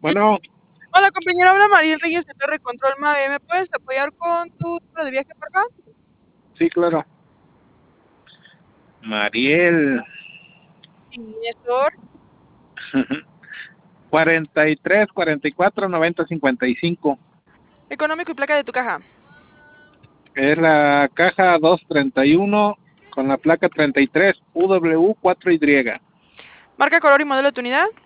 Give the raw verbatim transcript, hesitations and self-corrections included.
Bueno, Hola, compañero, habla Mariel Reyes de Torre Control Mave. ¿Me puedes apoyar con tu número de viaje, por favor? sí, claro. Mariel, Sí, Néstor. cuarenta y tres, cuarenta y cuatro, noventa, cincuenta y cinco. Económico y placa de tu caja. Es la caja doscientos treinta y uno con la placa treinta y tres U W cuatro Y. Marca, color y modelo de tu unidad.